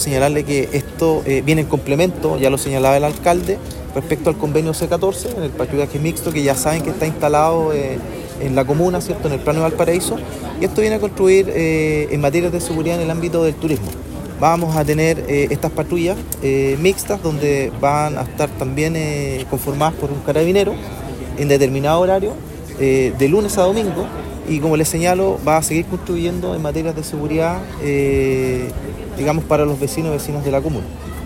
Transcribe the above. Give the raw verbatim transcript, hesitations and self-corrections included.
señalarle que esto eh, viene en complemento, ya lo señalaba el alcalde, respecto al convenio C catorce, en el patrullaje mixto, que ya saben que está instalado eh, en la comuna, ¿cierto?, en el plano de Valparaíso, y esto viene a construir eh, en materia de seguridad en el ámbito del turismo. Vamos a tener eh, estas patrullas eh, mixtas, donde van a estar también eh, conformadas por un carabinero en determinado horario, eh, de lunes a domingo, y como les señalo, va a seguir construyendo en materia de seguridad, eh, digamos, para los vecinos y vecinas de la comuna.